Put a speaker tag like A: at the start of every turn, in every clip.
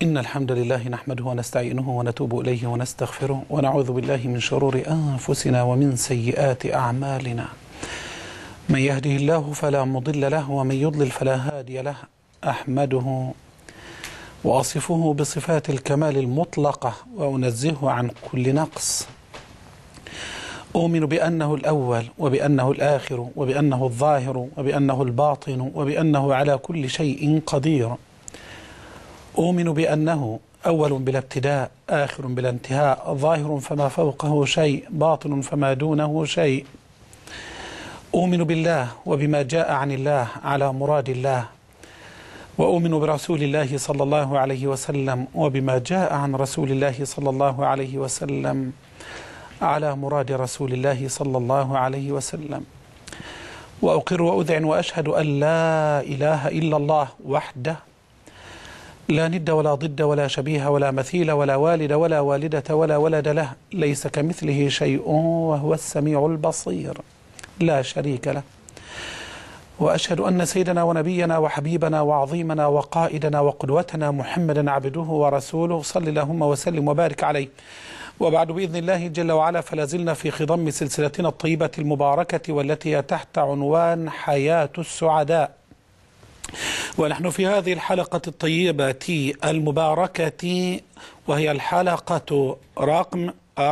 A: إن الحمد لله نحمده ونستعينه ونتوب إليه ونستغفره ونعوذ بالله من شرور أنفسنا ومن سيئات أعمالنا. من يهده الله فلا مضل له ومن يضلل فلا هادي له. أحمده وأصفه بصفات الكمال المطلقة وأنزهه عن كل نقص. أؤمن بأنه الأول وبأنه الآخر وبأنه الظاهر وبأنه الباطن وبأنه على كل شيء قدير. أؤمن بأنه أول بلا ابتداء، آخر بلا انتهاء، ظاهر فما فوقه شيء، باطن فما دونه شيء. أؤمن بالله وبما جاء عن الله على مراد الله، وأؤمن برسول الله صلى الله عليه وسلم وبما جاء عن رسول الله صلى الله عليه وسلم على مراد رسول الله صلى الله عليه وسلم. وأقر وأذعن وأشهد أن لا إله إلا الله وحده لا ند ولا ضد ولا شبيه ولا مثيل ولا والد ولا والدة ولا ولد له، ليس كمثله شيء وهو السميع البصير، لا شريك له. وأشهد أن سيدنا ونبينا وحبيبنا وعظيمنا وقائدنا وقدوتنا محمدا عبده ورسوله، صل اللهم وسلم وبارك عليه. وبعد، بإذن الله جل وعلا، فلا زلنا في خضم سلسلتنا الطيبة المباركة والتي هي تحت عنوان حياة السعداء. ونحن في هذه الحلقة الطيبة المباركة، وهي الحلقة رقم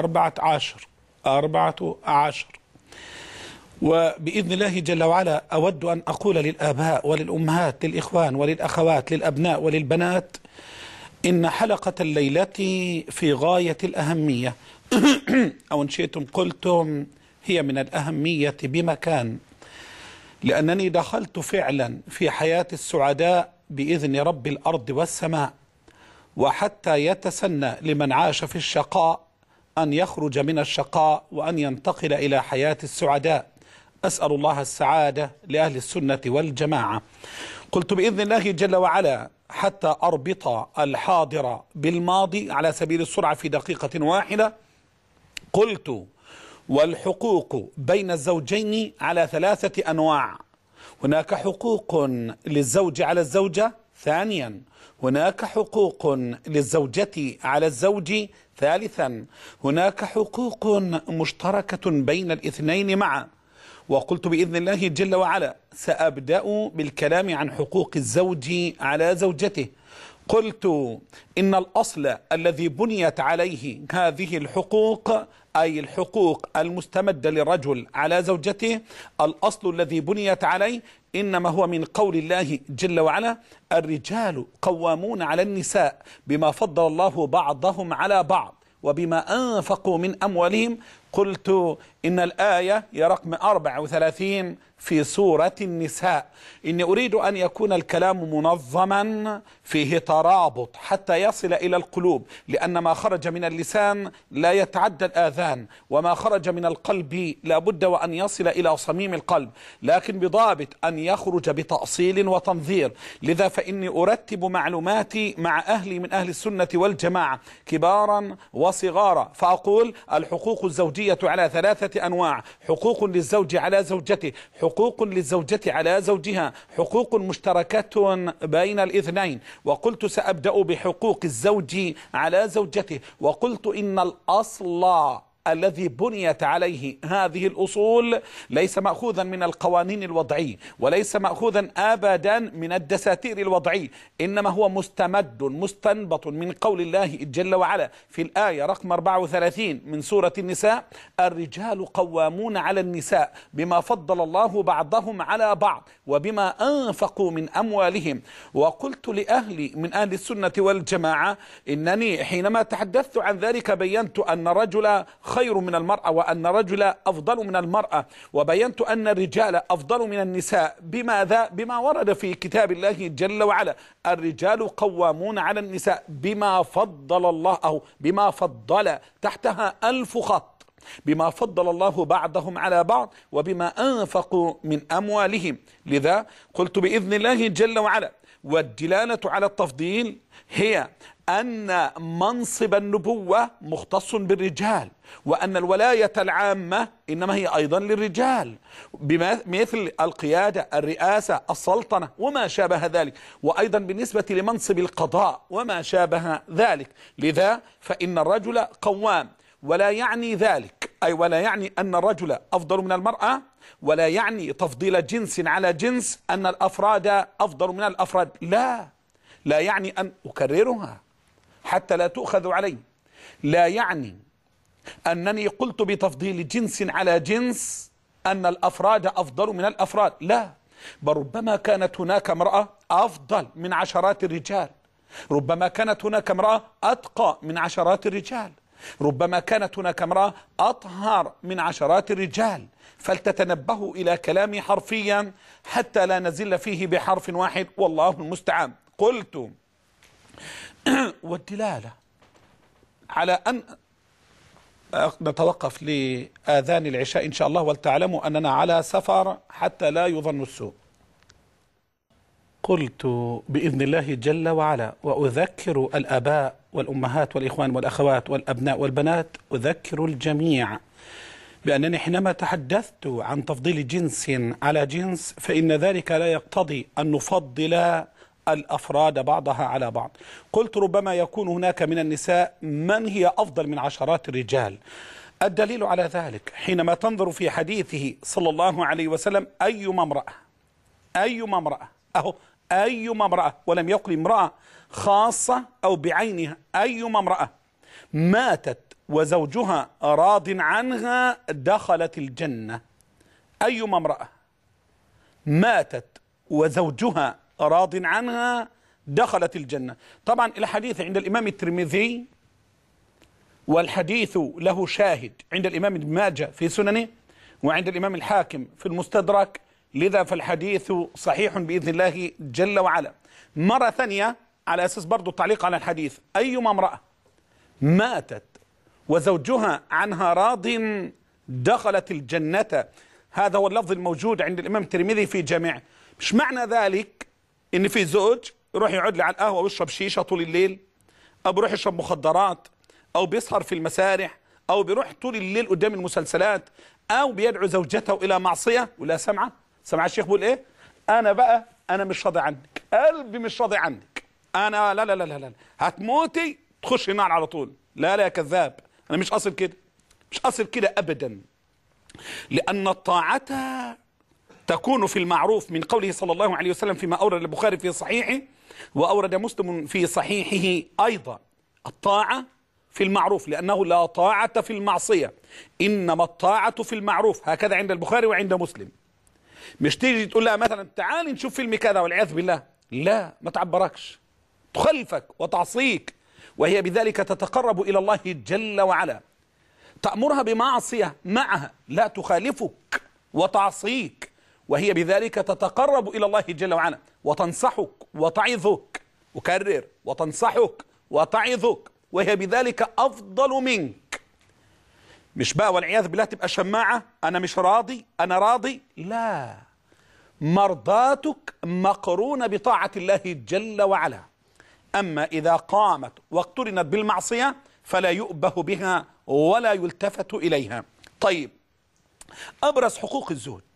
A: 14. وبإذن الله جل وعلا أود أن أقول للآباء وللأمهات، للإخوان وللأخوات، للأبناء وللبنات، إن حلقة الليلة في غاية الأهمية أو إن شئتم قلتم هي من الأهمية بمكان، لأنني دخلت فعلا في حياة السعداء بإذن رب الأرض والسماء، وحتى يتسنى لمن عاش في الشقاء أن يخرج من الشقاء وأن ينتقل إلى حياة السعداء. أسأل الله السعادة لأهل السنة والجماعة. قلت بإذن الله جل وعلا حتى أربط الحاضر بالماضي على سبيل السرعة في دقيقة واحدة. قلت: والحقوق بين الزوجين على 3 أنواع. هناك حقوق للزوج على الزوجة، ثانيا هناك حقوق للزوجة على الزوج، ثالثا هناك حقوق مشتركة بين الاثنين معا. وقلت بإذن الله جل وعلا سأبدأ بالكلام عن حقوق الزوج على زوجته. قلت إن الأصل الذي بنيت عليه هذه الحقوق، أي الحقوق المستمدة للرجل على زوجته، الأصل الذي بنيت عليه إنما هو من قول الله جل وعلا: الرجال قوامون على النساء بما فضل الله بعضهم على بعض وبما أنفقوا من أموالهم. قلت إن الآية هي رقم 34 في سورة النساء. إني أريد أن يكون الكلام منظما فيه ترابط حتى يصل إلى القلوب، لأن ما خرج من اللسان لا يتعدى الآذان، وما خرج من القلب لا بد وأن يصل إلى صميم القلب، لكن بضابط أن يخرج بتأصيل وتنظير. لذا فإني أرتب معلوماتي مع أهلي من أهل السنة والجماعة كبارا وصغارا، فأقول: الحقوق الزوجية على 3 أنواع: حقوق للزوج على زوجته، حقوق للزوجة على زوجها، حقوق مشتركة بين الاثنين. وقلت سأبدأ بحقوق الزوج على زوجته. وقلت إن الأصل الذي بنيت عليه هذه الأصول ليس مأخوذا من القوانين الوضعية، وليس مأخوذا أبدا من الدساتير الوضعية، إنما هو مستنبط من قول الله جل وعلا في الآية رقم 34 من سورة النساء: الرجال قوامون على النساء بما فضل الله بعضهم على بعض وبما أنفقوا من أموالهم. وقلت لأهلي من أهل السنة والجماعة إنني حينما تحدثت عن ذلك بينت أن الرجل خير من المرأة، وأن الرجل أفضل من المرأة، وبينت أن الرجال أفضل من النساء. بماذا؟ بما ورد في كتاب الله جل وعلا: الرجال قوامون على النساء بما فضل الله، أو بما فضل، تحتها 1000 خط، بما فضل الله بعضهم على بعض وبما أنفقوا من أموالهم. لذا قلت بإذن الله جل وعلا: والدلالة على التفضيل هي أن منصب النبوة مختص بالرجال، وأن الولاية العامة إنما هي أيضا للرجال، مثل القيادة، الرئاسة، السلطنة وما شابه ذلك، وأيضا بالنسبة لمنصب القضاء وما شابه ذلك. لذا فإن الرجل قوام، ولا يعني ذلك أي ولا يعني أن الرجل أفضل من المرأة، ولا يعني تفضيل جنس على جنس أن الأفراد أفضل من الأفراد، لا يعني أن أكررها حتى لا تؤخذ علي، لا يعني أنني قلت بتفضيل جنس على جنس أن الأفراد أفضل من الأفراد، لا، بل ربما كانت هناك امرأة أفضل من عشرات الرجال، ربما كانت هناك امرأة أتقى من عشرات الرجال، ربما كانت هناك امرأة أطهر من عشرات الرجال. فلتتنبهوا إلى كلامي حرفيا حتى لا نزل فيه بحرف واحد، والله المستعان. قلت والدلالة على أن نتوقف لآذان العشاء إن شاء الله، ولتعلموا أننا على سفر حتى لا يظن السوء. قلت بإذن الله جل وعلا، وأذكر الآباء والأمهات والإخوان والأخوات والأبناء والبنات، أذكر الجميع بأنني حينما تحدثت عن تفضيل جنس على جنس فإن ذلك لا يقتضي أن نفضل الأفراد بعضها على بعض. قلت ربما يكون هناك من النساء من هي أفضل من عشرات الرجال. الدليل على ذلك حينما تنظر في حديثه صلى الله عليه وسلم أيما امرأة أيما امرأة، ولم يقل امرأة خاصة أو بعينها، أيما امرأة ماتت وزوجها راض عنها دخلت الجنة. أيما امرأة ماتت وزوجها راض عنها دخلت الجنة. طبعا الحديث عند الإمام الترمذي، والحديث له شاهد عند الإمام ابن ماجه في سننه، وعند الإمام الحاكم في المستدرك، لذا فالحديث صحيح بإذن الله جل وعلا. مرة ثانية على أساس برضو التعليق على الحديث، أيما امرأة ماتت وزوجها عنها راض دخلت الجنة، هذا هو اللفظ الموجود عند الإمام الترمذي في جامعه. مش معنى ذلك إن في زوج يروح يقعد لي على القهوة ويشرب شيشة طول الليل، أو بيروح يشرب مخدرات، أو بيسهر في المسارح، أو بيروح طول الليل قدام المسلسلات، أو بيدعو زوجته إلى معصية. ولا سمع الشيخ بيقول إيه؟ أنا مش راضي عنك، قلبي مش راضي عنك، أنا لا لا لا لا لا هتموتي تخش النار على طول. لا يا كذاب، أنا مش أصل كده، مش أصل كده أبدا. لأن الطاعة تكون في المعروف من قوله صلى الله عليه وسلم فيما أورد البخاري في صحيحه وأورد مسلم في صحيحه أيضا، الطاعة في المعروف، لأنه لا طاعة في المعصية، إنما الطاعة في المعروف، هكذا عند البخاري وعند مسلم. مش تيجي تقول لها مثلا تعالي نشوف فيلم كذا والعياذ بالله، لا، ما تعبركش، تخلفك وتعصيك، وهي بذلك تتقرب إلى الله جل وعلا. تأمرها بمعصية معها، لا تخالفك وتعصيك، وهي بذلك تتقرب إلى الله جل وعلا، وتنصحك وتعظك، أكرر، وتنصحك وتعظك، وهي بذلك أفضل منك. مش بقى والعياذ بالله تبقى شماعة، أنا مش راضي أنا راضي، لا، مرضاتك مقرونة بطاعة الله جل وعلا. أما إذا قامت واقترنت بالمعصية فلا يؤبه بها ولا يلتفت إليها. طيب، أبرز حقوق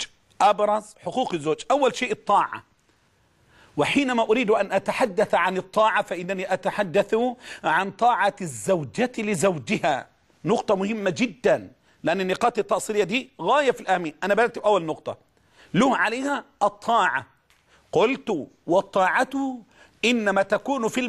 A: الزوج، أول شيء الطاعة. وحينما أريد أن أتحدث عن الطاعة فإنني أتحدث عن طاعة الزوجة لزوجها، نقطة مهمة جدا، لأن النقاط التأصيلية دي غاية في الأهمية. أنا بدأت بأول نقطة له عليها الطاعة. قلت والطاعة إنما تكون في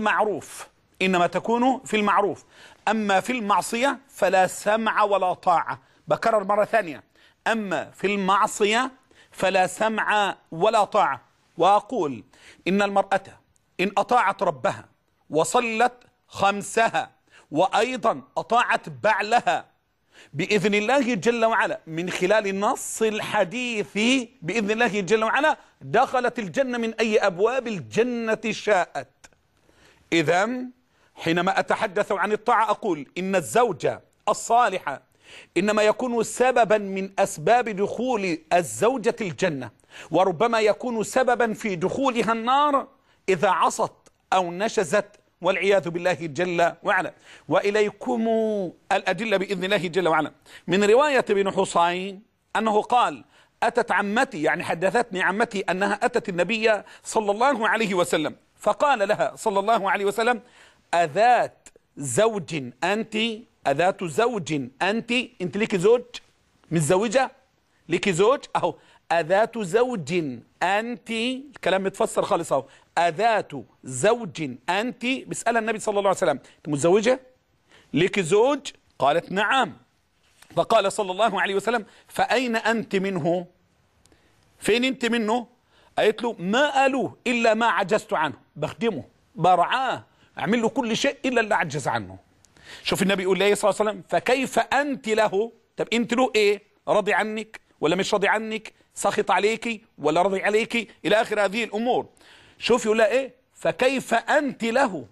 A: المعروف، أما في المعصية فلا سمع ولا طاعة. بكرر مرة ثانية، أما في المعصية فلا سمع ولا طاعة. وأقول إن المرأة إن أطاعت ربها وصلت خمسها وأيضا أطاعت بعلها بإذن الله جل وعلا من خلال النص الحديث بإذن الله جل وعلا دخلت الجنة من أي أبواب الجنة شاءت. إذن حينما أتحدث عن الطاعة أقول إن الزوجة الصالحة إنما يكون سببا من أسباب دخول الزوجة الجنة، وربما يكون سببا في دخولها النار إذا عصت أو نشزت والعياذ بالله جل وعلا. وإليكم الأدلة بإذن الله جل وعلا من رواية ابن حصين أنه قال: أتت عمتي، يعني حدثتني عمتي أنها أتت النبي صلى الله عليه وسلم فقال لها صلى الله عليه وسلم: أذات زوج أنت؟ أذات زوج أنت؟ أنت لك زوج متزوجة؟ لك زوج أهو. أذات زوج أنت، الكلام متفسر خالص أهو. أذات زوج أنت، بيسألها النبي صلى الله عليه وسلم: أنت متزوجة؟ لك زوج؟ قالت: نعم. فقال صلى الله عليه وسلم: فأين أنت منه؟ فين أنت منه؟ قالت له: ما ألوه إلا ما عجزت عنه، بخدمه برعاه أعمل له كل شيء إلا اللي عجز عنه. شوف النبي يقول لي صلى الله عليه وسلم: فكيف أنت له؟ طب أنت له إيه؟ راضي عنك ولا مش راضي عنك؟ سخط عليكي ولا راضي عليكي؟ إلى آخر هذه الأمور. شوف يقول لها إيه؟ فكيف أنت له؟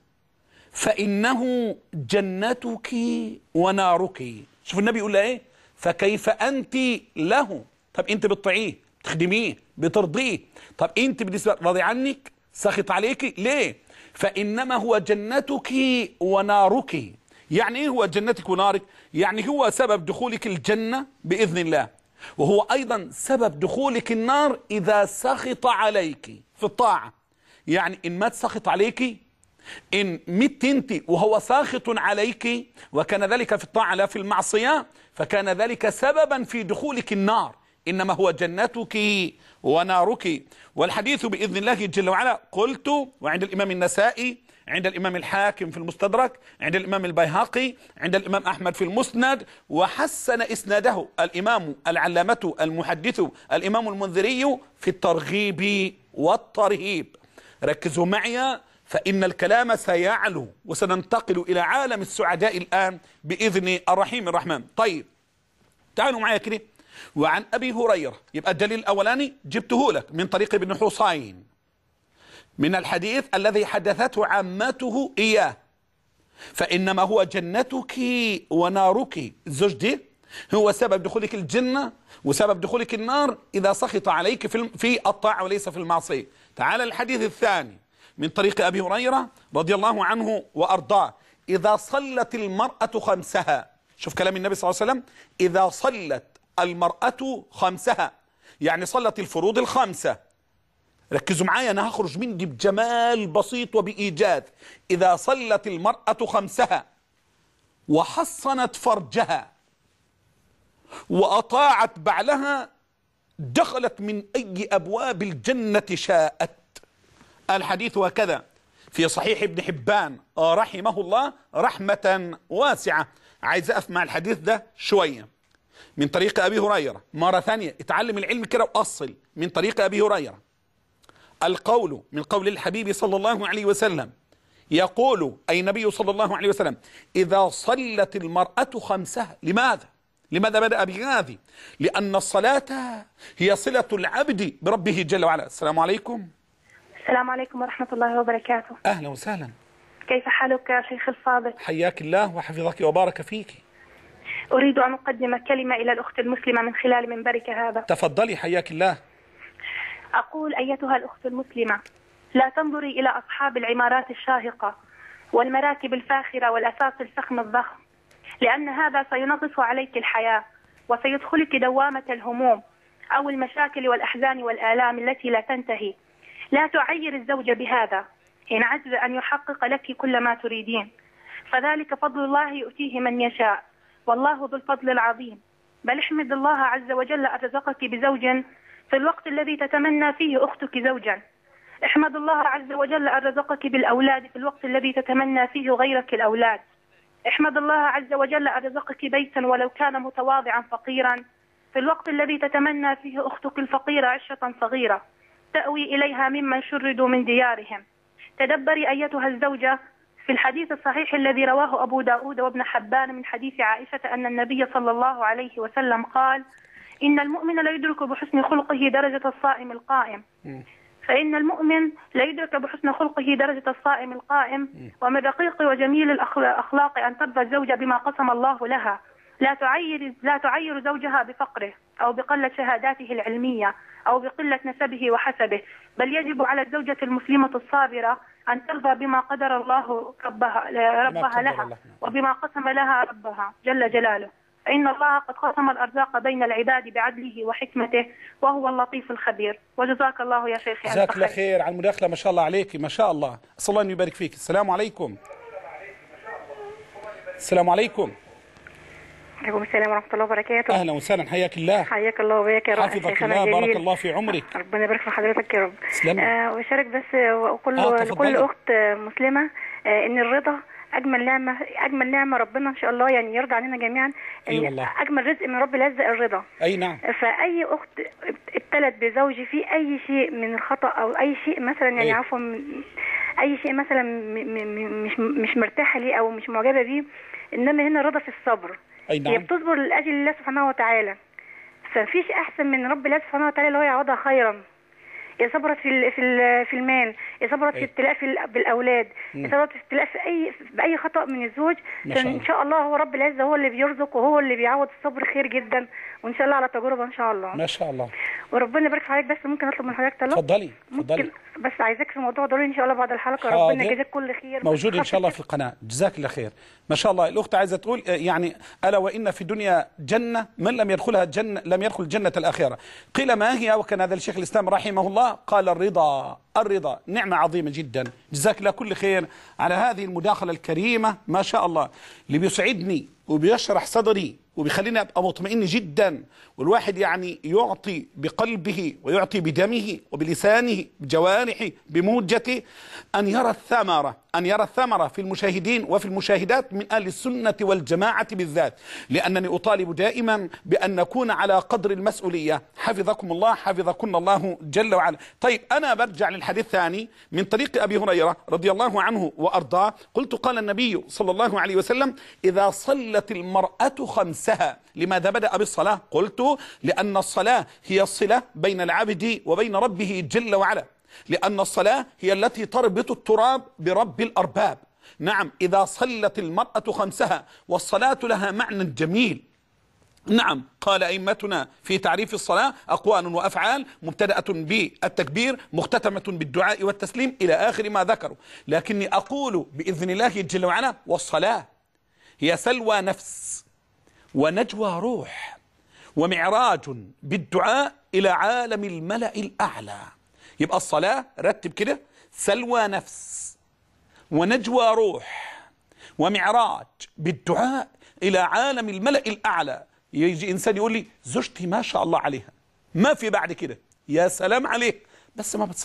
A: فإنه جنتك ونارك. شوف النبي يقول لها إيه؟ فكيف أنت له؟ طب أنت بتطيعيه، بتخدميه، بترضيه، طب أنت بالنسبة راضي عنك؟ سخط عليكي ليه؟ فإنما هو جنتك ونارك. يعني إيه هو جنتك ونارك؟ يعني هو سبب دخولك الجنة بإذن الله، وهو أيضا سبب دخولك النار إذا سخط عليك في الطاعة. يعني إن ما تسخط عليك، إن مت أنت وهو ساخط عليك وكان ذلك في الطاعة لا في المعصية، فكان ذلك سببا في دخولك النار. إنما هو جنتك ونارك. والحديث بإذن الله جل وعلا قلت، وعند الإمام النسائي، عند الإمام الحاكم في المستدرك، عند الإمام البيهقي، عند الإمام أحمد في المسند، وحسن إسناده الإمام العلامة المحدث الإمام المنذري في الترغيب والترهيب. ركزوا معي فإن الكلام سيعلو وسننتقل إلى عالم السعداء الآن بإذن الرحيم الرحمن. طيب تعالوا معي كده. وعن أبي هريرة، يبقى الدليل الأولاني جبته لك من طريق ابن حصين من الحديث الذي حدثته عمته إياه: فإنما هو جنتك ونارك. الزوج دي هو سبب دخولك الجنة وسبب دخولك النار إذا سخط عليك في الطاعة وليس في المعصية. تعال الحديث الثاني من طريق أبي هريرة رضي الله عنه وأرضاه: إذا صلت المرأة خمسها. شوف كلام النبي صلى الله عليه وسلم: إذا صلت المرأة خمسها، يعني صلت الفروض الخمسة. ركزوا معايا، أنا هخرج من دي بجمال بسيط وبإيجاز. إذا صلت المرأة خمسها وحصنت فرجها وأطاعت بعلها دخلت من أي أبواب الجنة شاءت. الحديث وكذا في صحيح ابن حبان رحمه الله رحمة واسعة. عايز أقف مع الحديث ده شوية من طريق أبي هريرة مرة ثانية. اتعلم العلم كده وأصل من طريق أبي هريرة. القول من قول الحبيب صلى الله عليه وسلم، يقول أي النبي صلى الله عليه وسلم: إذا صلت المرأة خمسها. لماذا بدأ بهذه؟ لأن الصلاة هي صلة العبد بربه جل وعلا. السلام عليكم.
B: السلام عليكم ورحمة الله وبركاته.
A: أهلا وسهلا.
B: كيف حالك يا شيخ الفاضل؟
A: حياك الله وحفظك وبارك فيك.
B: أريد أن أقدم كلمة إلى الأخت المسلمة من خلال منبرك هذا.
A: تفضلي حياك الله.
B: أقول: أيتها الأخت المسلمة، لا تنظري إلى أصحاب العمارات الشاهقة والمراكب الفاخرة والأثاث الفخم الضخم، لأن هذا سينغص عليك الحياة وسيدخلك دوامة الهموم أو المشاكل والأحزان والآلام التي لا تنتهي. لا تعير الزوج بهذا إن عجز أن يحقق لك كل ما تريدين، فذلك فضل الله يؤتيه من يشاء، والله ذو الفضل العظيم. بل احمد الله عز وجل أن رزقك بزوج في الوقت الذي تتمنى فيه أختك زوجا. احمد الله عز وجل أن رزقك بالأولاد في الوقت الذي تتمنى فيه غيرك الأولاد. احمد الله عز وجل أن رزقك بيتا ولو كان متواضعا فقيرا في الوقت الذي تتمنى فيه أختك الفقيرة عشة صغيرة تأوي إليها ممن شردوا من ديارهم. تدبري أيتها الزوجة في الحديث الصحيح الذي رواه أبو داود وابن حبان من حديث عائشة أن النبي صلى الله عليه وسلم قال: إن المؤمن لا يدرك بحسن خلقه درجة الصائم القائم. فإن المؤمن لا يدرك بحسن خلقه درجة الصائم القائم. ومن رقيق وجميل الأخلاق أن ترضى الزوجة بما قسم الله لها، لا تعير زوجها بفقره أو بقلة شهاداته العلمية أو بقلة نسبه وحسبه، بل يجب على الزوجة المسلمة الصابرة أن ترضى بما قدر الله ربها لها وبما قسم لها ربها جل جلاله، فإن الله قد قسم الأرزاق بين العباد بعدله وحكمته وهو اللطيف الخبير. وجزاك الله يا شيخي.
A: جزاك الله خير على المداخلة، ما شاء الله عليك، ما شاء الله، أسأل الله أن يبارك فيك. السلام عليكم. السلام عليكم.
C: عليكم السلام ورحمة الله وبركاته.
A: أهلا وسهلا، حياك الله.
C: حياك الله وبياك يا رب.
A: حفظك الله، بارك الله في عمرك.
C: ربنا يبارك في حضرتك يا رب. وشارك بس وأقول لكل أخت مسلمة إن الرضا أجمل نعمة ربنا إن شاء الله يعني يرضى عننا جميعا.
A: والله.
C: أجمل رزق من رب العزة الرضا.
A: أي نعم.
C: فأي أخت ابتلت بزوجي في أي شيء من الخطأ أو أي شيء مثلا يعني عفوا أي شيء مثلا مش مرتاحة ليه أو مش معجبة بيه، إنما هنا رضا في الصبر.
A: أي نعم.
C: هي بتصبر لأجل الله سبحانه وتعالى، فمفيش أحسن من رب الله سبحانه وتعالى اللي هو يعوضها خيرا. يا صبرت في المال، يا صبرت في ابتلاء بالاولاد، يا صبرت في ابتلاء باي خطا من الزوج، ان شاء الله هو رب العزه هو اللي بيرزق وهو اللي بيعوض الصبر خير جدا، وان شاء الله على تجربه ان شاء الله.
A: ما شاء الله.
C: وربنا يبارك في حضرتك. بس ممكن اطلب من حضرتك طلب؟
A: اتفضلي.
C: ممكن بس عايزاك في موضوع ضروري ان شاء الله بعد الحلقه. ربنا يجزاك كل خير.
A: موجود ان شاء الله في القناه. جزاك الله خير. ما شاء الله. الاخت عايزه تقول يعني الا وان في الدنيا جنه من لم يدخلها جنه لم يدخل جنه الاخره. قيل ما هي؟ وكان هذا الشيخ الاسلام رحمه الله قال الرضا نعمه عظيمه جدا. جزاك الله كل خير على هذه المداخله الكريمه ما شاء الله، اللي بيسعدني وبيشرح صدري وبيخليني ابقى مطمئن جدا. والواحد يعني يعطي بقلبه ويعطي بدمه وبلسانه بجوارحه بموجته ان يرى الثمره في المشاهدين وفي المشاهدات من اهل السنه والجماعه بالذات، لانني اطالب دائما بان نكون على قدر المسؤوليه. حفظكم الله، حفظكن الله جل وعلا. طيب انا برجع للحديث الثاني من طريق ابي هريره رضي الله عنه وارضاه. قلت قال النبي صلى الله عليه وسلم: اذا صلت المراه خمسها. لماذا بدأ بالصلاة؟ قلت لأن الصلاة هي الصلة بين العبد وبين ربه جل وعلا، لأن الصلاة هي التي تربط التراب برب الأرباب. نعم، إذا صلت المرأة خمسها، والصلاة لها معنى جميل. نعم، قال أئمتنا في تعريف الصلاة: أقوال وأفعال مبتدأة بالتكبير مختتمة بالدعاء والتسليم إلى آخر ما ذكروا. لكني أقول بإذن الله جل وعلا: والصلاة هي سلوى نفس ونجوى روح ومعراج بالدعاء إلى عالم الملأ الأعلى. يبقى الصلاة رتب كده: سلوى نفس ونجوى روح ومعراج بالدعاء إلى عالم الملأ الأعلى. يجي إنسان يقول لي: زوجتي ما شاء الله عليها، ما في بعد كده، يا سلام عليك، بس ما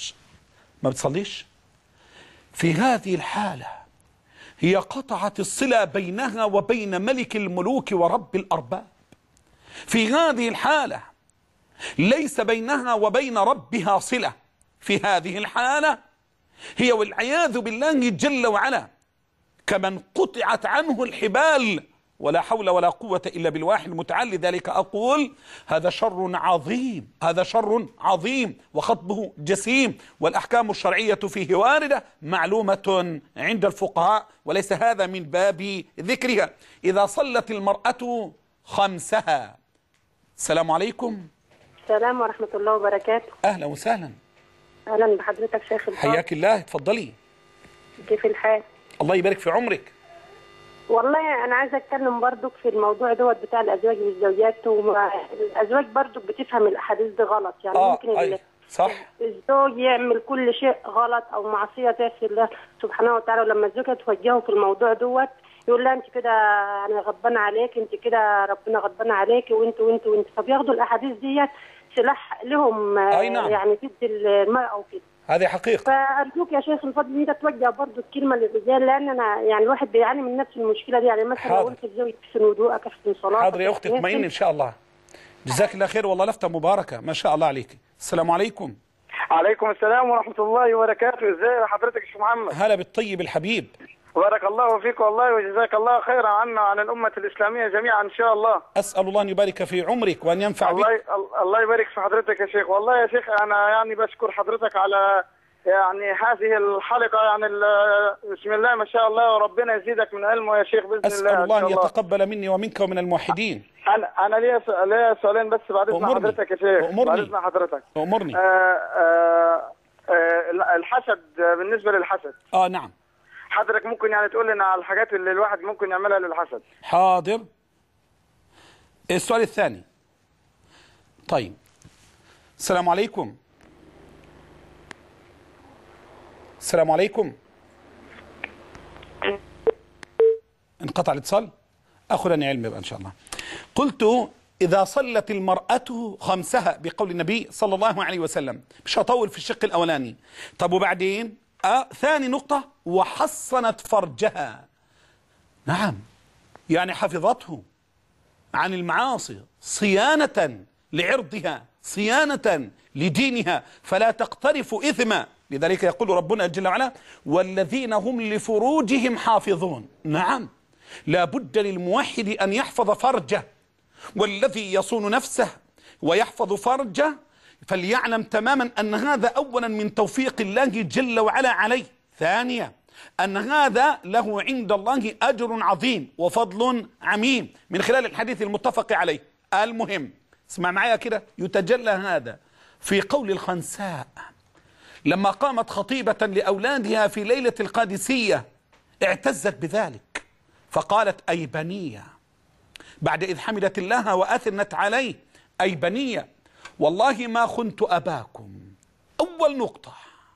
A: بتصليش. في هذه الحالة هي قطعت الصلة بينها وبين ملك الملوك ورب الأرباب. في هذه الحالة ليس بينها وبين ربها صلة. في هذه الحالة هي والعياذ بالله جل وعلا كمن قطعت عنه الحبال، ولا حول ولا قوة إلا بالواحد المتعال. لذلك أقول: هذا شر عظيم، هذا شر عظيم وخطبه جسيم، والأحكام الشرعية فيه واردة معلومة عند الفقهاء، وليس هذا من باب ذكرها. إذا صلت المرأة خمسها. السلام عليكم.
D: السلام ورحمة الله وبركاته.
A: أهلا وسهلا.
D: أهلا بحضرتك شيخ الفاضل.
A: حياك الله، اتفضلي.
D: كيف الحال؟
A: الله يبارك في عمرك.
D: والله أنا عايزة أتكلم برضك في الموضوع بتاع الأزواج والزوجات. الأزواج برضك بتفهم الأحاديث دي غلط، يعني ممكن
A: صح.
D: الزوج يعمل كل شيء غلط أو معصية تعصي الله سبحانه وتعالى، ولما الزوجة توجهه في الموضوع يقول لها: أنت كده أنا غضبان عليك، أنت كده ربنا غضبان عليك، وأنت فبياخدوا الأحاديث ديت سلاح لهم.
A: نعم.
D: يعني ضد المرأة وكده.
A: هذه حقيقة.
D: فأرجوك يا شيخ الفضل ان انت توجه برضه الكلمة للرجال، لأن أنا يعني الواحد بيعاني من نفس المشكلة دي. يعني مثلا لو قلت الزوج احسن وضوءك احسن صلاتك.
A: حاضر يا أختي، اطمئن إن شاء الله. جزاك الله خير، والله لفتة مباركة ما شاء الله عليك. السلام عليكم.
E: عليكم السلام ورحمة الله وبركاته. ازاي حضرتك يا شيخ محمد؟
A: هلا بالطيب الحبيب.
E: بارك الله فيك والله، وجزاك الله خيرا عنا وعن الأمة الإسلامية جميعا إن شاء الله.
A: أسأل الله أن يبارك في عمرك وأن ينفع بك.
E: الله يبارك في حضرتك يا شيخ. والله يا شيخ أنا يعني بشكر حضرتك على يعني هذه الحلقة يعني بسم الله ما شاء الله، وربنا يزيدك من علمه يا شيخ بإذن
A: أسأل
E: الله.
A: الله أن يتقبل مني ومنك ومن الموحدين.
E: أنا ليا سؤالين بس بعد إذن حضرتك يا شيخ. بعد إذن حضرتك.
A: أمرني.
E: الحسد، بالنسبة للحسد.
A: نعم.
E: حضرتك ممكن يعني تقول لنا على الحاجات اللي الواحد ممكن يعملها للحسد؟
A: حاضر. السؤال الثاني. طيب. السلام عليكم. السلام عليكم. انقطع الاتصال. أخذني علم بقى إن شاء الله. قلت إذا صلت المرأة خمسها بقول النبي صلى الله عليه وسلم، مش هطول في الشق الأولاني. طب وبعدين ثاني نقطة، وحصنت فرجها. نعم، يعني حفظته عن المعاصي صيانة لعرضها، صيانة لدينها، فلا تقترف إثما. لذلك يقول ربنا جل وعلا: والذين هم لفروجهم حافظون. نعم، لا بد للموحد أن يحفظ فرجه، والذي يصون نفسه ويحفظ فرجه فليعلم تماما أن هذا أولا من توفيق الله جل وعلا عليه، ثانيا أن هذا له عند الله أجر عظيم وفضل عميم من خلال الحديث المتفق عليه. المهم اسمع معايا كده، يتجلى هذا في قول الخنساء لما قامت خطيبة لأولادها في ليلة القادسية، اعتزت بذلك فقالت: أي بنية، بعد إذ حمدت الله وأثنت عليه: أي بنية، والله ما خنت أباكم. أول نقطة،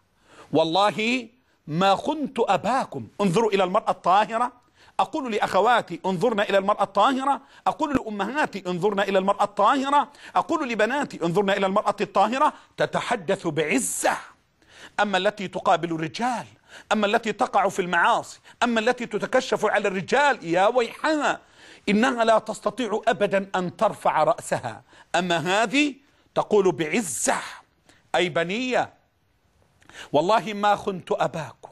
A: والله ما خنت أباكم. انظروا إلى المرأة الطاهرة. أقول لأخواتي: انظرنا إلى المرأة الطاهرة. أقول لأمهاتي: انظرنا إلى المرأة الطاهرة. أقول لبناتي: انظرنا إلى المرأة الطاهرة تتحدث بعزة. أما التي تقابل الرجال، أما التي تقع في المعاصي، أما التي تتكشف على الرجال، يا ويحها، إنها لا تستطيع أبدا أن ترفع رأسها. أما هذه تقول بعزة: أي بنية، والله ما خنت أباكم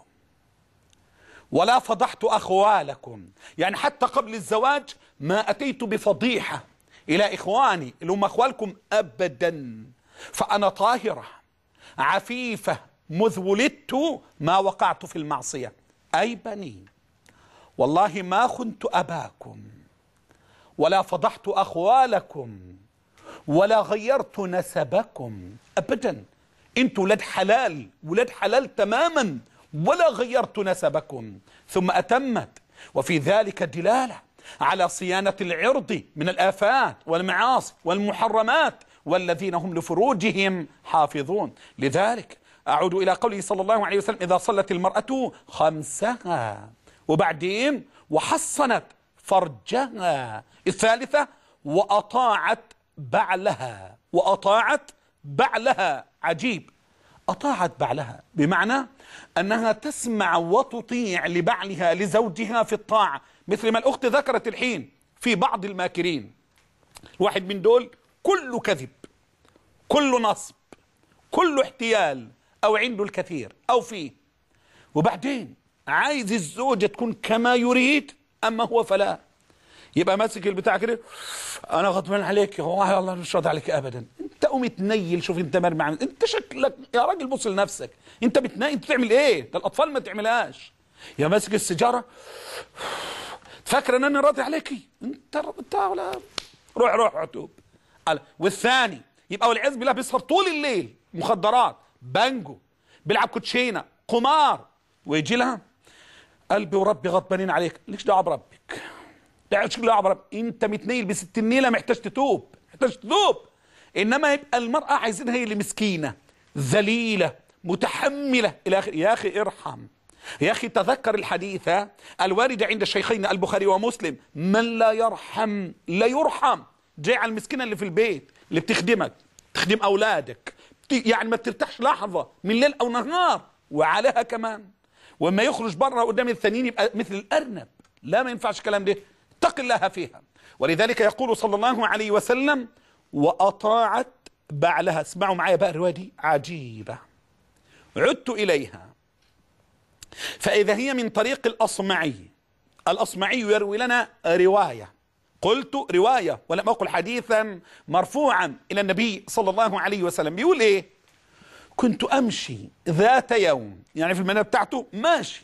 A: ولا فضحت أخوالكم. يعني حتى قبل الزواج ما أتيت بفضيحة إلى إخواني اللي هم أخوالكم أبدا، فأنا طاهرة عفيفة مذ ولدت ما وقعت في المعصية. أي بني، والله ما خنت أباكم ولا فضحت أخوالكم ولا غيرت نسبكم أبدا. انتوا ولاد حلال، ولاد حلال تماما، ولا غيرت نسبكم. ثم أتمت: وفي ذلك دلالة على صيانة العرض من الآفات والمعاصي والمحرمات، والذين هم لفروجهم حافظون. لذلك أعود إلى قوله صلى الله عليه وسلم: إذا صلت المرأة خمسها، وبعدين وحصنت فرجها. الثالثة: وأطاعت بعلها. وأطاعت بعلها. عجيب، أطاعت بعلها بمعنى أنها تسمع وتطيع لبعلها لزوجها في الطاعة، مثل ما الأخت ذكرت الحين في بعض الماكرين. واحد من دول كله كذب، كله نصب، كله احتيال، أو عنده الكثير أو فيه، وبعدين عايز الزوجة تكون كما يريد، أما هو فلا. يبقى ماسك البتاع كده: أنا غضبان عليك، والله الله مش راضي عليك أبدا. أنت قوم تنيل، شوف أنت مرمي، أنت شكلك يا راجل بص لنفسك، أنت بتنيل، أنت بتعمل إيه؟ ده الأطفال ما تعملهاش. يا ماسك السيجارة فاكرة أن أنا راضي عليكي، أنت ولا روح عتوب. والثاني يبقى والعياذ بالله بيسهر طول الليل، مخدرات، بانجو، بيلعب كوتشينه، قمار، ويجي لها: قلبي وربي غضبانين عليك. ليش دعوه بربك، ليش دعوه بربك، انت متنيل بست النيله، محتاج تتوب، محتاج تتوب. انما يبقى المراه عايزينها هي اللي مسكينه ذليله متحمله الى اخره. يا اخي ارحم، يا اخي تذكر الحديث الوارد عند الشيخين البخاري ومسلم: من لا يرحم لا يرحم. جاي على المسكينه اللي في البيت اللي بتخدمك، تخدم اولادك، يعني ما ترتاحش لحظه من ليل او نهار، وعليها كمان، وما يخرج بره قدام الثانيين يبقى مثل الارنب. لا، ما ينفعش الكلام ده، اتق الله فيها. ولذلك يقول صلى الله عليه وسلم: واطاعت بعلها. اسمعوا معايا بقى الروايه دي عجيبه. عدت اليها فاذا هي من طريق الاصمعي. الاصمعي يروي لنا روايه، قلت روايه ولم اقل حديثا مرفوعا الى النبي صلى الله عليه وسلم. بيقول ايه؟ كنت أمشي ذات يوم، يعني في المنام بتاعته ماشي،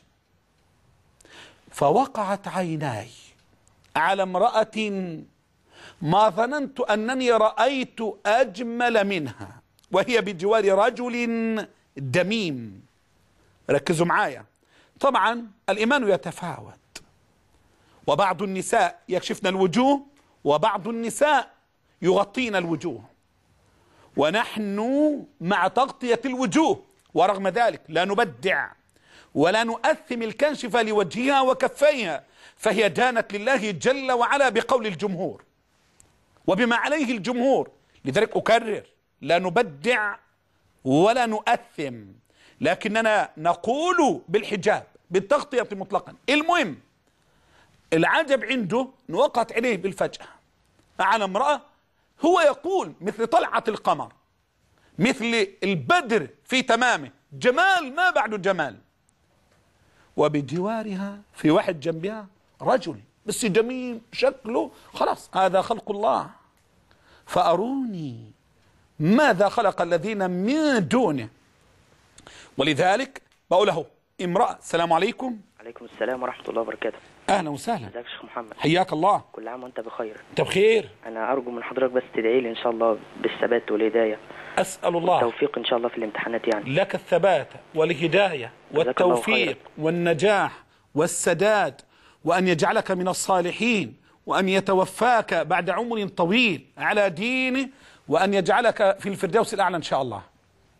A: فوقعت عيناي على امرأة ما ظننت أنني رأيت أجمل منها، وهي بجوار رجل دميم. ركزوا معايا، طبعا الإيمان يتفاوت، وبعض النساء يكشفن الوجوه وبعض النساء يغطين الوجوه، ونحن مع تغطية الوجوه، ورغم ذلك لا نبدع ولا نؤثم الكاشفة لوجهها وكفيها، فهي دانت لله جل وعلا بقول الجمهور وبما عليه الجمهور. لذلك أكرر، لا نبدع ولا نؤثم، لكننا نقول بالحجاب بالتغطية مطلقا. المهم العجب عنده أن وقعت عينيه بالفجأة على امرأة هو يقول مثل طلعة القمر، مثل البدر في تمامه، جمال ما بعد جمال، وبجوارها في واحد جنبها رجل بس جميل شكله، خلاص هذا خلق الله، فأروني ماذا خلق الذين من دونه. ولذلك بقول له امرأة، السلام عليكم.
F: عليكم السلام ورحمة الله وبركاته.
A: أهلا وسهلا.
F: ازيك يا شيخ محمد؟
A: حياك الله.
F: كل عام وأنت بخير.
A: أنت بخير.
F: أنا أرجو من حضرتك بس تدعي لي إن شاء الله بالثبات والهداية.
A: أسأل الله
F: التوفيق إن شاء الله في الامتحانات يعني.
A: لك الثبات والهداية والتوفيق والنجاح والسداد، وأن يجعلك من الصالحين، وأن يتوفاك بعد عمر طويل على دينه، وأن يجعلك في الفردوس الأعلى إن شاء الله.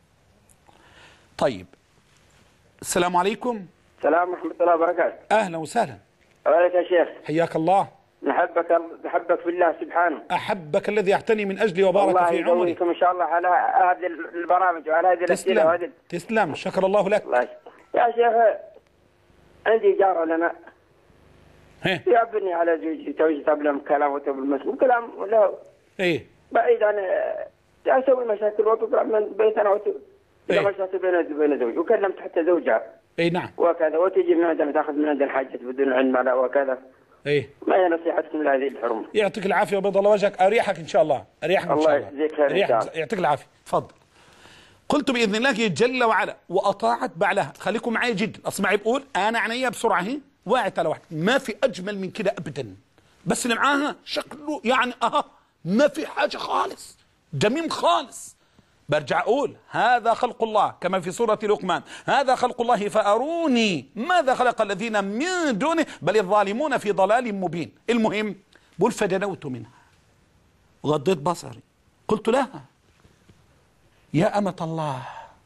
A: طيب، السلام عليكم.
G: السلام ورحمة الله وبركاته.
A: أهلا وسهلا.
G: عليك يا شيخ.
A: حياك الله.
G: نحبك في الله سبحانه.
A: أحبك الذي يعتني من أجلي وبارك في عمري.
G: الله يقويكم إن شاء الله على هذه البرامج وعلى هذه الأسئلة.
A: تسلم، شكر الله لك.
G: الله يا شيخ، عندي جارة لنا يابني على زوجي، توجه تبلم كلام وتبلم كلام ولا
A: إيه
G: بعيد عن أسوي مشاكل وتطلع من بيتنا إيه؟ مشاكل بين زوجي، وكلمت حتى زوجها.
A: اي نعم.
G: وكذا، وتجي من عندنا تاخذ من عندنا الحاجة بدون علم وكذا.
A: ايه،
G: ما هي نصيحتكم لهذه الحرمة؟
A: يعطيك العافية وبيض الله وجهك، أريحك إن شاء الله، أريحك إن شاء الله.
G: الله يجزيك خير إن شاء الله.
A: يعطيك العافية، تفضل. قلت بإذن الله جل وعلا وأطاعت بعلها. خليكم معي جدا، أسمعي بقول أنا عينيا بسرعة هي واعت على واحد، ما في أجمل من كده أبدا، بس اللي معاها شكله يعني ما في حاجة خالص، جميل خالص. برجع أقول هذا خلق الله كما في سورة لقمان، هذا خلق الله فأروني ماذا خلق الذين من دونه بل الظالمون في ضلال مبين. المهم بقول فدنوت منها وغضيت بصري، قلت لها يا أمة الله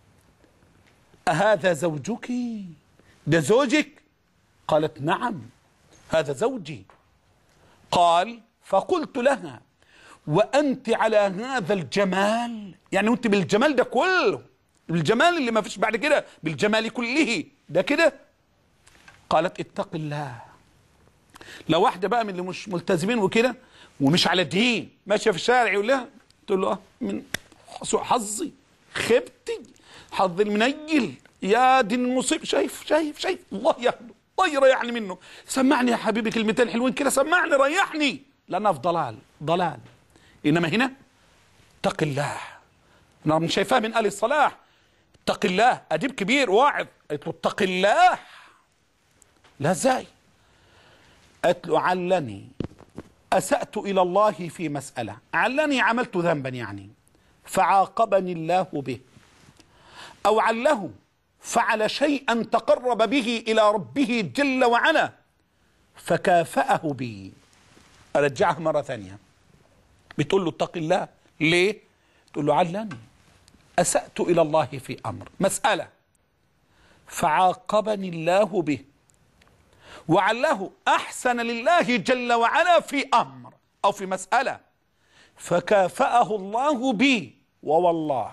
A: أهذا زوجك؟ ده زوجك؟ قالت نعم هذا زوجي. قال فقلت لها وأنت على هذا الجمال، يعني أنت بالجمال ده كله، بالجمال اللي ما فيش بعد كده، بالجمال كله ده كده؟ قالت اتق الله. لو واحدة بقى من اللي مش ملتزمين وكده ومش على دين ماشية في الشارع يقول لها، تقول له من سوء حظي، خبتي، حظ المنيل، يا دي المصيب. شايف الله يهده، الله يريحني منه. سمعني يا حبيبي كلمتين حلوين كده، سمعني ريحني، لأنها في ضلال. إنما هنا اتق الله. أنا مش شايفاه من آل الصلاح، اتق الله، أديب كبير واعظ، قلت له اتق الله. لا ازاي؟ قالت له علني أسأت إلى الله في مسألة، علني عملت ذنبا يعني فعاقبني الله به، أو عله فعل شيئا تقرب به إلى ربه جل وعلا فكافأه بي. أرجعها مرة ثانية، بتقول له اتق الله ليه؟ تقول له علني أسأت إلى الله في أمر مسألة فعاقبني الله به، وعله أحسن لله جل وعلا في أمر أو في مسألة فكافأه الله بي، ووالله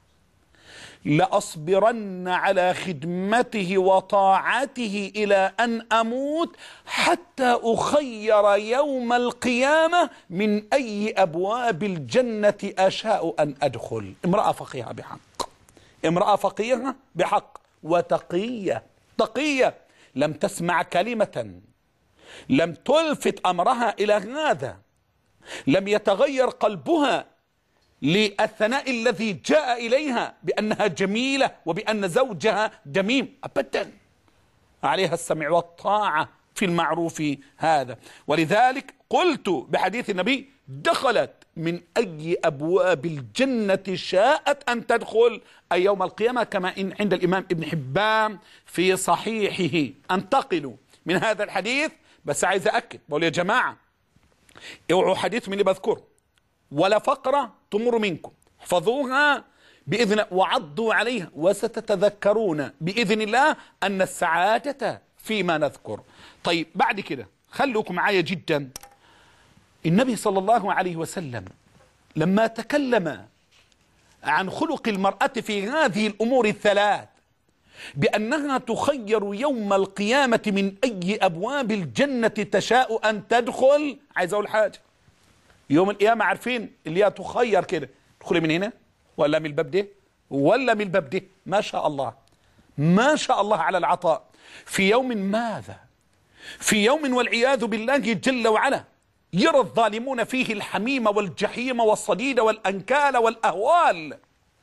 A: لأصبرن على خدمته وطاعته إلى أن أموت حتى أخير يوم القيامة من أي أبواب الجنة أشاء أن أدخل. امرأة فقيهة بحق، امرأة فقيهة بحق وتقية، تقية لم تسمع كلمة، لم تلفت أمرها إلى هذا، لم يتغير قلبها للثناء الذي جاء إليها بأنها جميلة وبأن زوجها دميم، أبدا، عليها السمع والطاعة في المعروف هذا. ولذلك قلت بحديث النبي: دخلت من أي أبواب الجنة شاءت أن تدخل، أي يوم القيامة، كما إن عند الإمام ابن حبان في صحيحه. أنتقل من هذا الحديث، بس عايز أأكد، بقول يا جماعة اوعوا حديث من اللي بذكره ولا فقرة تمر منكم، احفظوها بإذن وعضوا عليها، وستتذكرون بإذن الله أن السعادة فيما نذكر. طيب بعد كده خلوكم معايا جدا. النبي صلى الله عليه وسلم لما تكلم عن خلق المرأة في هذه الأمور الثلاث بأنها تخير يوم القيامة من أي أبواب الجنة تشاء أن تدخل، عايز أقول حاجة، يوم القيامة عارفين اللي هي تخير كده، تدخلي من هنا ولا من الباب ده ولا من الباب ده، ما شاء الله ما شاء الله على العطاء. في يوم ماذا؟ في يوم والعياذ بالله جل وعلا يرى الظالمون فيه الحميم والجحيم والصديد والأنكال والأهوال،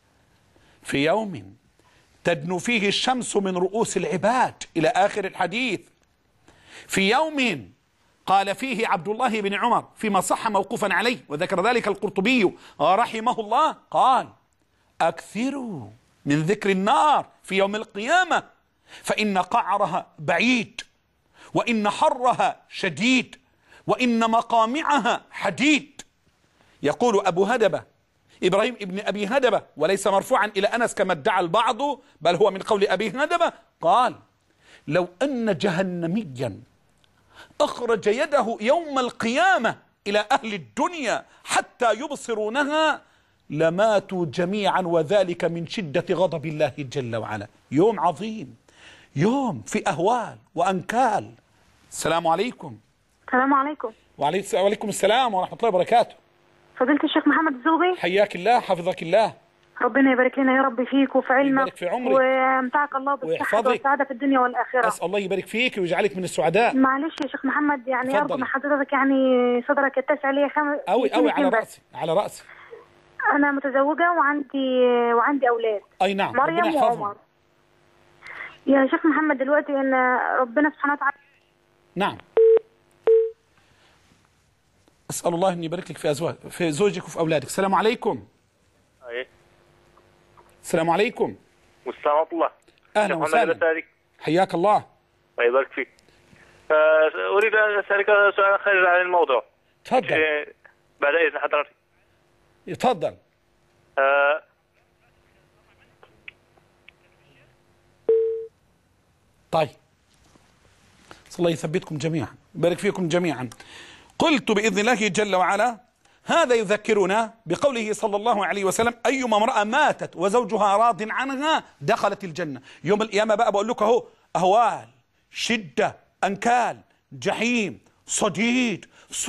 A: في يوم تدنو فيه الشمس من رؤوس العباد إلى آخر الحديث، في يوم قال فيه عبد الله بن عمر فيما صح موقوفا عليه وذكر ذلك القرطبي رحمه الله، قال: أكثروا من ذكر النار في يوم القيامة، فإن قعرها بعيد، وإن حرها شديد، وإن مقامعها حديد. يقول أبو هدبة إبراهيم ابن أبي هدبة، وليس مرفوعا إلى أنس كما ادعى البعض، بل هو من قول أبي هدبة، قال: لو أن جهنميا أخرج يده يوم القيامة إلى أهل الدنيا حتى يبصرونها لماتوا جميعا، وذلك من شدة غضب الله جل وعلا. يوم عظيم، يوم في أهوال وأنكال. السلام عليكم.
C: السلام عليكم.
A: وعليكم السلام ورحمة الله وبركاته.
C: فضيلة الشيخ محمد الزغبي،
A: حياك الله حفظك الله.
C: ربنا يبارك لنا يا رب فيك وفي علمك،
A: يبارك في عمرك،
C: ويمتعك الله بالصحة والسعادة في الدنيا والآخرة.
A: أسأل الله يبارك فيك ويجعلك من السعداء.
C: معلش يا شيخ محمد، يعني أرجو من حضرتك يعني صدرك يتسع لي
A: أوي على رأسي على رأسي.
C: أنا متزوجة وعندي أولاد.
A: أي نعم،
C: مريم وعمر. يا شيخ محمد دلوقتي إن ربنا سبحانه وتعالى،
A: نعم، أسأل الله أن يبارك لك في زوجك وفي أولادك. السلام عليكم. السلام عليكم.
H: والسلام ورحمة الله.
A: أهلا وسهلا. حياك الله.
H: الله يبارك فيك. أريد أن أسألك سؤال خارج عن الموضوع.
A: تفضل.
H: بعد إذن حضرتك.
A: تفضل. طيب، الله يثبتكم جميعا، يبارك فيكم جميعا. قلت بإذن الله جل وعلا هذا يذكرنا بقوله صلى الله عليه وسلم: أيما امرأة ماتت وزوجها راض عنها دخلت الجنة. يوم القيامة بقى بقول لك أهو، أهوال، شدة، أنكال، جحيم، صديد،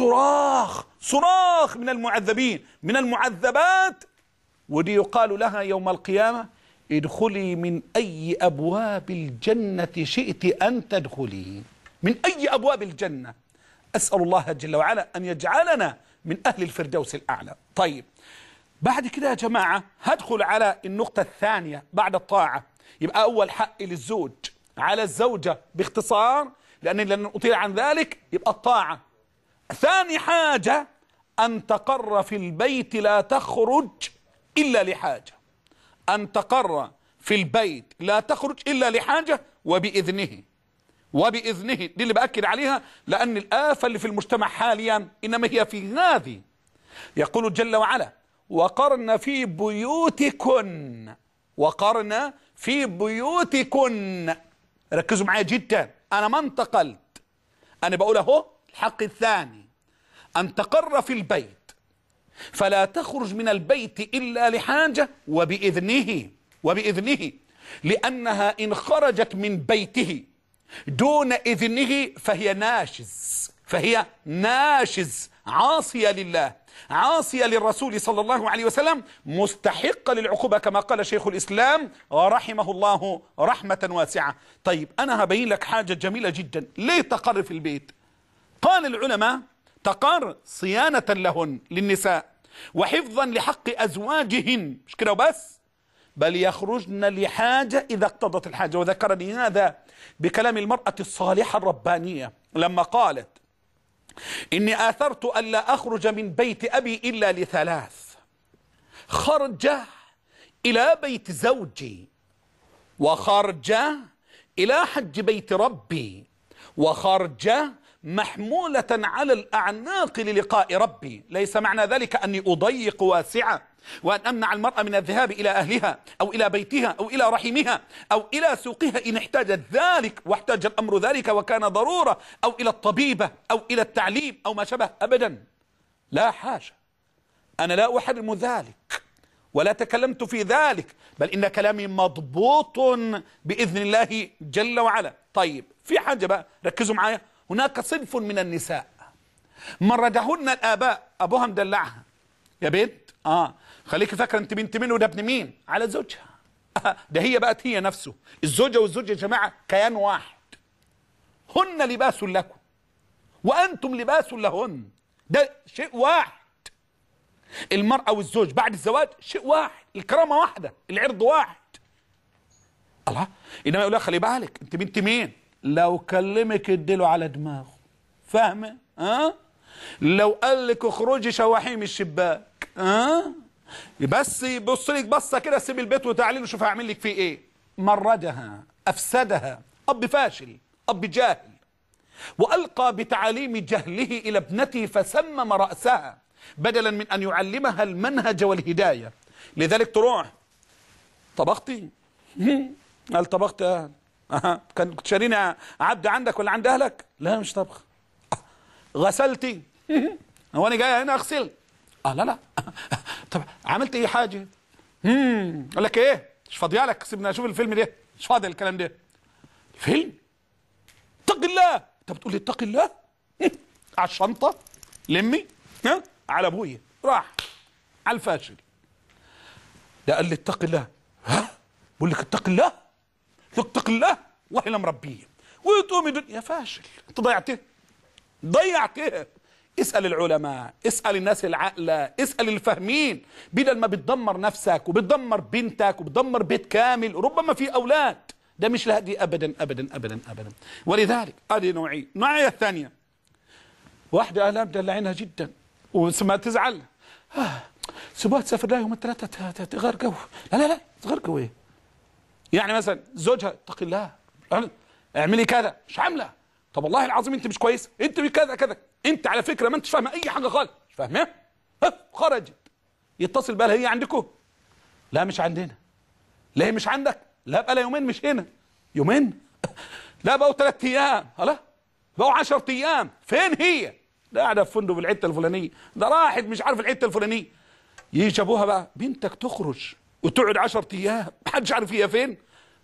A: صراخ من المعذبين، من المعذبات، ودي يقال لها يوم القيامة: ادخلي من أي أبواب الجنة شئت أن تدخلي، من أي أبواب الجنة. أسأل الله جل وعلا أن يجعلنا من أهل الفردوس الأعلى. طيب بعد كده يا جماعة هدخل على النقطة الثانية بعد الطاعة. يبقى أول حق للزوج على الزوجة باختصار، لأن لن أطيل عن ذلك، يبقى الطاعة. ثاني حاجة أن تقر في البيت لا تخرج إلا لحاجة، أن تقر في البيت لا تخرج إلا لحاجة وبإذنه دي اللي بأكد عليها، لأن الآفة اللي في المجتمع حاليا إنما هي في هذه. يقول جل وعلا: وقرن في بيوتكن. ركزوا معايا جدا، أنا ما انتقلت، أنا بقول أهو الحق الثاني: أن تقر في البيت فلا تخرج من البيت إلا لحاجة وبإذنه، لأنها إن خرجت من بيته دون إذنه فهي ناشز، عاصية لله، عاصية للرسول صلى الله عليه وسلم، مستحقة للعقوبة كما قال شيخ الإسلام رحمه الله رحمة واسعة. طيب أنا هبين لك حاجة جميلة جدا. ليه تقر في البيت؟ قال العلماء: تقر صيانة لهن، للنساء، وحفظا لحق أزواجهن، مش كده وبس، بل يخرجن لحاجة إذا اقتضت الحاجة. وذكرني هذا بكلام المرأة الصالحة الربانية لما قالت: إني آثرت ألا أخرج من بيت أبي إلا لثلاث: خرجة إلى بيت زوجي، وخرجة إلى حج بيت ربي، وخرجة محمولة على الأعناق للقاء ربي. ليس معنى ذلك أني أضيق واسعة وأن أمنع المرأة من الذهاب إلى أهلها أو إلى بيتها أو إلى رحمها أو إلى سوقها إن احتاجت ذلك واحتاج الأمر ذلك وكان ضرورة، أو إلى الطبيبة أو إلى التعليم أو ما شابه، أبدا، لا حاجة، أنا لا أحرم ذلك ولا تكلمت في ذلك، بل إن كلامي مضبوط بإذن الله جل وعلا. طيب، في حاجة بقى ركزوا معايا، هناك صنف من النساء مردهن الآباء، أبوها مدلعها: يا بنت خليكي فاكرة أنت بنت مين وده ابن مين، على زوجها. ده هي بقت هي نفسه، الزوجة والزوج يا جماعة كيان واحد، هن لباس لكم وأنتم لباس لهن، ده شيء واحد. المرأة والزوج بعد الزواج شيء واحد، الكرامة واحدة، العرض واحد. الله، إنما يقول لها خلي بالك أنت بنت مين، لو كلمك اديله على دماغه، فاهمة؟ لو قال لك اخرجي شواحي من الشباك، بس يبص لك بصه كده، سيب البيت وتعالي له شوف هعمل لك فيه ايه. مردها، افسدها، اب فاشل، اب جاهل، والقى بتعاليم جهله الى ابنته فسمم راسها بدلا من ان يعلمها المنهج والهدايه. لذلك تروح: طبختي؟ قال طبخت. كنت شارينا عبد عندك ولا عند اهلك؟ لا مش طبخ. غسلتي؟ هو انا جاي هنا اغسل؟ لا. طب عملت اي حاجه؟ اقول لك ايه، مش فاضيه لك، سيبنا اشوف الفيلم ده، مش فاضي الكلام ده. الفيلم؟ اتق الله. انت بتقول لي اتق الله؟ على الشنطه لمي على ابويا، راح على الفاشل ده قال لي اتق الله. بقول لك اتق الله، اتق الله والله لا مربيه، وتقوم يا فاشل انت ضيعتها. اسأل العلماء، اسأل الناس العاقلة، اسأل الفاهمين، بدل ما بتدمر نفسك وبتدمر بنتك وبتدمر بيت كامل، ربما في أولاد، ده مش لهدي أبدا أبدا أبدا أبدا. ولذلك هذه نوعية. النوعية الثانية، واحدة أهلها مدلعينها جدا وما تزعل، سيبوها تسافر لها يوم الثلاثة تغرقوا. لا تغرقوا ايه؟ يعني مثلا زوجها اتق الله اعملي كذا، مش عاملة. طب والله العظيم انت مش كويس، انت كذا كذا، انت على فكره ما انتش فاهمه اي حاجه خالص، مش فاهمه؟ خرجت، يتصل بها: هي عندكم؟ لا مش عندنا. لا هي مش عندك؟ لا بقى لها يومين مش هنا. يومين؟ لا بقوا 3 ايام. هلا بقوا 10 ايام. فين هي؟ لا قاعده في فندق في الحته الفلانيه، ده راحت مش عارف الحته الفلانيه. يجي ابوها بقى: بنتك تخرج وتقعد 10 ايام محدش عارف هي فين.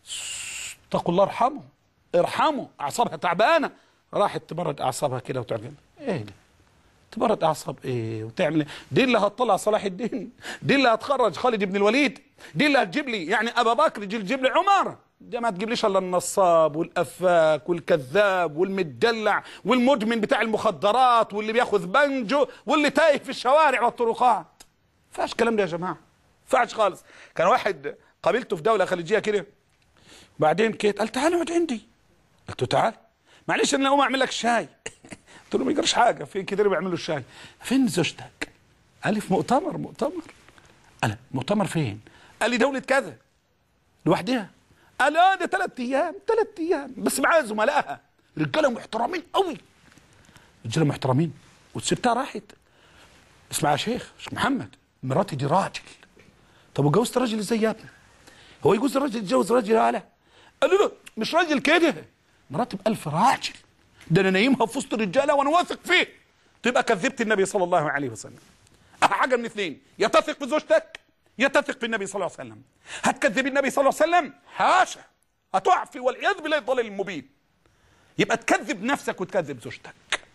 A: اتقوا الله، ارحموا، اعصابها تعبانه. راحت تبرد اعصابها كده وتعمل ايه ده؟ تبرد اعصاب ايه وتعمل ايه؟ دي اللي هتطلع صلاح الدين، دي اللي هتخرج خالد بن الوليد، دي اللي هتجيب لي يعني ابا بكر، تجيب لي عمر. ده ما تجيبليش الا النصاب والافاك والكذاب والمدلع والمدمن بتاع المخدرات واللي بياخذ بنجو واللي تايه في الشوارع والطرقات. فاش الكلام ده يا جماعه، فاش خالص. كان واحد قابلته في دوله خليجيه كده، بعدين كيت قال تعال اقعد عندي. قلت له تعال، معلش انا اقوم اعمل لك شاي. قلت له ما يجرش حاجه، في كتير بيعملوا الشاي. فين زوجتك؟ قال لي في مؤتمر. انا مؤتمر فين؟ قال لي دوله كذا. لوحدها؟ قال ده 3 ايام بس معاها زملائها رجاله محترمين قوي، رجاله محترمين، وسبتها راحت. اسمع يا شيخ محمد، مراتي دي راجل. طب وجوزت راجل ازاي يا ابني؟ هو يجوز الراجل يتجوز راجل؟ قال له لا مش راجل كده، مراتي ب1000 راجل، ده انا نايمها في وسط الرجاله وانا واثق فيه. تبقى كذبت النبي صلى الله عليه وسلم. حاجه من اثنين، يا تثق بزوجتك يا تثق بالنبي صلى الله عليه وسلم. هتكذب النبي صلى الله عليه وسلم؟ حاشا، هتقع في والعياذ بالله الضلال المبين. يبقى تكذب نفسك وتكذب زوجتك.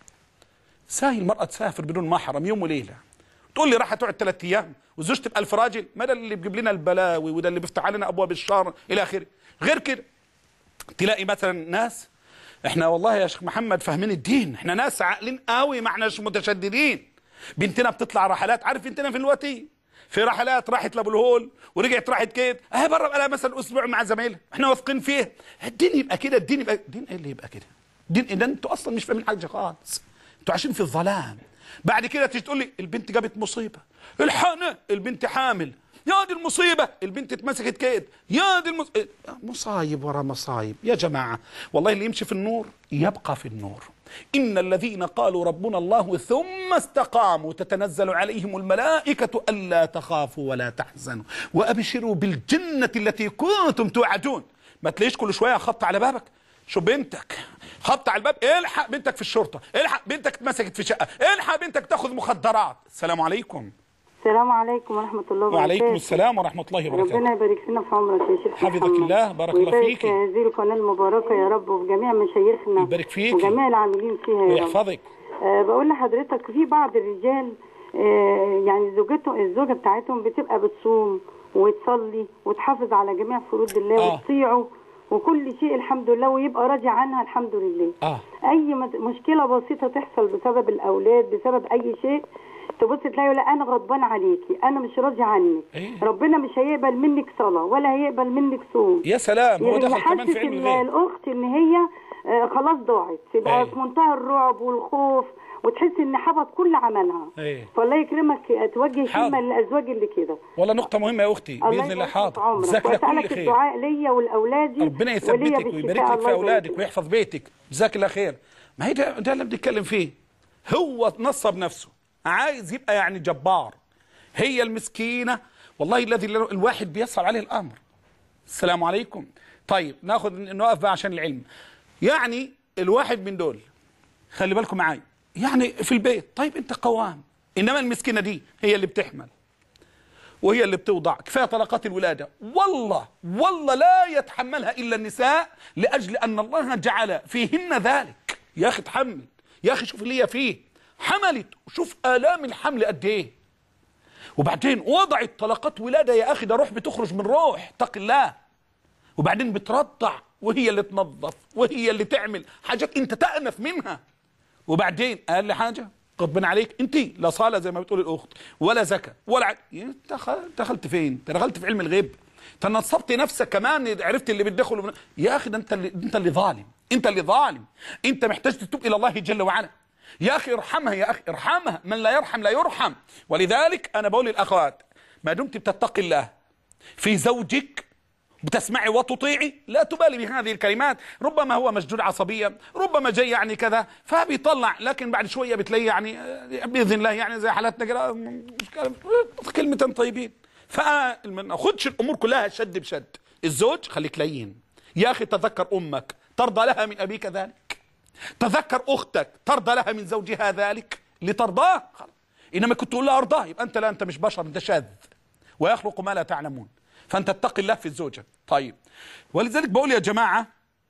A: ساهل المرأة تسافر بدون محرم يوم وليلة، تقول لي راح تقعد 3 ايام وزوجتي ب1000 راجل؟ ما ده اللي بيجيب لنا البلاوي وده اللي بيفتح علينا ابواب الشر الى اخره. غير كده تلاقي مثلا ناس، احنا والله يا شيخ محمد فاهمين الدين، احنا ناس عاقلين قوي، ما احناش متشددين. بنتنا بتطلع رحلات، عارف بنتنا في الوقتي في رحلات راحت لابو الهول ورجعت راحت كده اهي بره بقى مثلا اسبوع مع زمايلها، احنا واثقين فيه. الدين يبقى كده، الدين يبقى دين. ايه اللي يبقى كده؟ دين ايه ده؟ انتوا اصلا مش فاهمين حاجه خالص، انتوا عايشين في الظلام. بعد كده تيجي تقول لي البنت جابت مصيبه، الحقنا البنت حامل، يا دي المصيبه البنت اتمسكت كده، يا دي مصايب ورا مصايب. يا جماعه والله اللي يمشي في النور يبقى في النور. إن الذين قالوا ربنا الله ثم استقاموا تتنزل عليهم الملائكة ألا تخافوا ولا تحزنوا وأبشروا بالجنة التي كنتم توعدون. ما تلاقيش كل شوية خبط على بابك، شو بنتك خبط على الباب، الحق بنتك في الشرطة، الحق بنتك اتمسكت في شقة، الحق بنتك تاخذ مخدرات. السلام عليكم.
I: السلام عليكم ورحمة الله وبركاته.
A: وعليكم السلام ورحمة الله وبركاته.
I: ربنا يبارك لنا في عمرك يا شيخ
A: حفظك الله، بارك الله فيك.
I: ويبارك هذه القناة المباركة يا رب، وجميع مشايخنا
A: يبارك فيك
I: وجميع العاملين فيها يا رب
A: ويحفظك.
I: بقول لحضرتك في بعض الرجال يعني الزوجة بتاعتهم بتبقى بتصوم وتصلي وتحافظ على جميع فروض الله وتطيعه وكل شيء الحمد لله، ويبقى راضي عنها الحمد لله. أي مشكلة بسيطة تحصل بسبب الأولاد بسبب أي شيء تبص تلاقي لا انا غضبان عليكي، انا مش راضي عنك. ربنا مش هيقبل منك صلاه ولا هيقبل منك صوم.
A: يا سلام، هو دخل كمان في علم الغيب.
I: الاخت ان هي خلاص ضاعت، تبقى في منتهى الرعب والخوف وتحس ان حبط كل عملها. فالله يكرمك توجه كلمه للازواج اللي كده.
A: والله نقطه مهمه يا اختي باذن الله. حاضر، جزاك الله كل خير.
I: الدعاء ليا ولاولادي،
A: ربنا يثبتك ويبارك لك في اولادك ويحفظ بيتك، جزاك الله خير. ما هي ده اللي بنتكلم فيه. هو نصب نفسه عايز يبقى يعني جبار، هي المسكينة والله الذي الواحد بيصعب عليه الأمر. السلام عليكم. طيب نقف بقى عشان العلم. يعني الواحد من دول خلي بالكم معايا يعني في البيت، طيب انت قوام، انما المسكينة دي هي اللي بتحمل وهي اللي بتوضع. كفاية طلقات الولادة، والله لا يتحملها إلا النساء لأجل أن الله جعل فيهن ذلك. يا أخي تحمل، يا أخي شوف اللي هي فيه، حملت وشوف آلام الحمل قد ايه، وبعدين وضعت طلقات ولادة. يا أخي ده روح بتخرج من روح، اتق الله. وبعدين بترضع وهي اللي تنظف وهي اللي تعمل حاجات انت تأنف منها. وبعدين أقل حاجة غضبان عليك انت، لا صلاة زي ما بتقول الأخت ولا زكاة ولا دخلت فين؟ انت دخلت في علم الغيب، انت نصبت نفسك كمان، عرفت اللي بتدخل. يا أخي ده انت اللي ظالم، انت اللي ظالم، انت محتاج تتوب إلى الله جل وعلا. يا أخي ارحمها، يا أخي ارحمها، من لا يرحم لا يرحم. ولذلك أنا بقول للأخوات ما دمت بتتقي الله في زوجك بتسمعي وتطيعي لا تبالي بهذه الكلمات. ربما هو مشدود عصبيا، ربما جاي يعني كذا فبيطلع، لكن بعد شوية بتلاقيه يعني بإذن الله يعني زي حالاتنا كده كلمتين طيبين. فما ناخدش الأمور كلها شد بشد. الزوج خليك لين يا أخي، تذكر أمك ترضى لها من أبيك ذلك، تذكر أختك ترضى لها من زوجها ذلك لترضاه. إنما كنت تقول لها أرضاه يبقى أنت لا، أنت مش بشر، أنت شاذ ويخلق ما لا تعلمون. فأنت اتق الله في الزوجة. طيب ولذلك بقول يا جماعة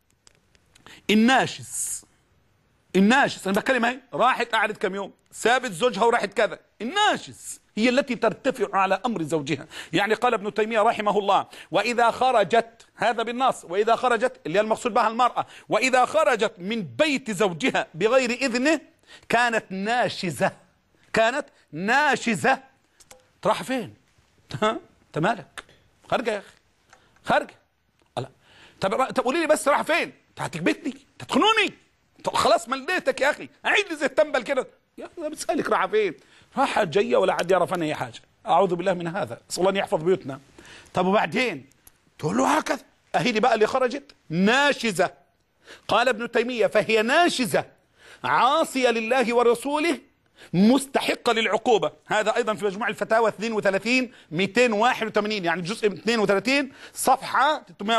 A: الناشز أنا بتكلم اهي، راحت قعدت كم يوم سابت زوجها وراحت كذا. الناشز هي التي ترتفع على أمر زوجها. يعني قال ابن تيمية رحمه الله وإذا خرجت، هذا بالنص، وإذا خرجت اللي هي المقصود بها المرأة، وإذا خرجت من بيت زوجها بغير إذنه كانت ناشزة. راح فين؟ انت مالك؟ خارجة يا أخي، خارجة. طب قولي لي بس راح فين؟ انت هتكبتني، تخنوني، خلاص مليتك يا أخي، أعيد لي زي التنبل كده. يا أخي بسألك راح فين؟ راحت جاية ولا حد يعرف عنها أي حاجة. أعوذ بالله من هذا، أسأل الله أن يحفظ بيوتنا. طب وبعدين تقول له هكذا، أهي دي بقى اللي خرجت ناشزة. قال ابن تيمية فهي ناشزة عاصية لله ورسوله مستحقة للعقوبة. هذا أيضا في مجموع الفتاوى 32/281، يعني جزء 32 صفحة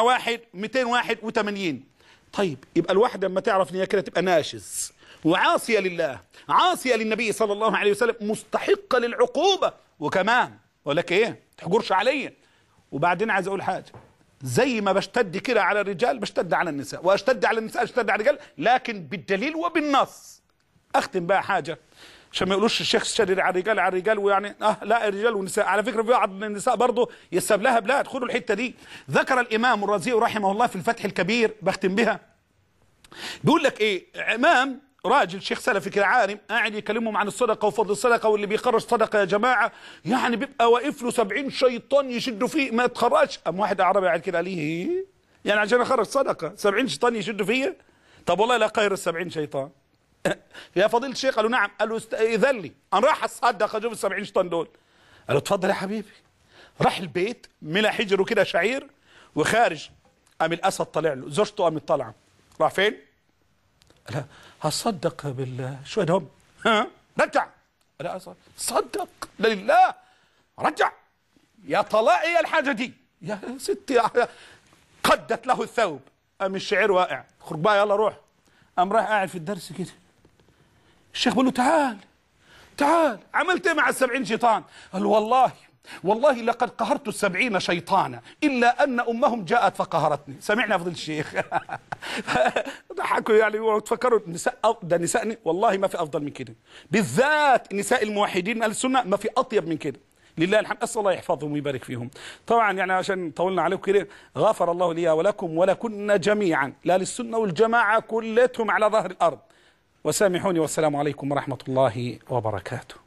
A: 281. طيب يبقى الواحد لما تعرف ان هي كده تبقى ناشز وعاصية لله، عاصية للنبي صلى الله عليه وسلم، مستحقة للعقوبة. وكمان اقول لك ايه، تحجرش عليا. وبعدين عايز اقول حاجة، زي ما بشتد كده على الرجال بشتد على النساء، واشتد على النساء اشتد على الرجال، لكن بالدليل وبالنص. اختم بقى حاجة عشان ما يقولوش الشيخ شدد على الرجال ويعني لا الرجال والنساء. على فكرة في بعض النساء برضه يساب لها بلاد. خدوا الحتة دي. ذكر الإمام الرازي رحمه الله في الفتح الكبير، بختم بها، بيقول لك ايه، امام راجل شيخ سلفي كده عالم قاعد يكلمهم عن الصدقه وفضل الصدقه واللي بيخرج صدقه يا جماعه، يعني بيبقى واقف له 70 شيطان يشدوا فيه ما يتخرجش. قام واحد اعرابي قاعد كده عليه يعني عشان اخرج صدقه 70 شيطان يشدوا فيا؟ طب والله لا قاهر ال 70 شيطان. يا فضيله الشيخ. قالوا نعم. قالوا اذن لي انا راح اصدق اشوف ال 70 شيطان دول. قالوا اتفضل يا حبيبي. راح البيت ملا حجره كده شعير وخارج، قام الاسد طلع له، زوجته قامت طالعه. راح فين؟ لا هصدق بالشويه هم. ها رجع. لا صدق لله رجع. يا طلائي يا الحاجه دي يا ستي. قدت له الثوب. قام الشعير واقع. خرج بقى يلا روح. قام رايح قاعد في الدرس كده. الشيخ بيقول له تعال تعال عملت ايه مع ال70 شيطان؟ قال والله لقد قهرت ال70 شيطانا الا ان امهم جاءت فقهرتني. سمعنا يا فضيله الشيخ. ضحكوا يعني وتفكروا النساء ده نساء والله ما في افضل من كده، بالذات النساء الموحدين اهل السنه ما في اطيب من كده. لله الحمد. اسال الله يحفظهم ويبارك فيهم. طبعا يعني عشان طولنا عليكم كده، غفر الله لي ولكم ولكن جميعا، لا للسنه والجماعه كلتهم على ظهر الارض. وسامحوني والسلام عليكم ورحمه الله وبركاته.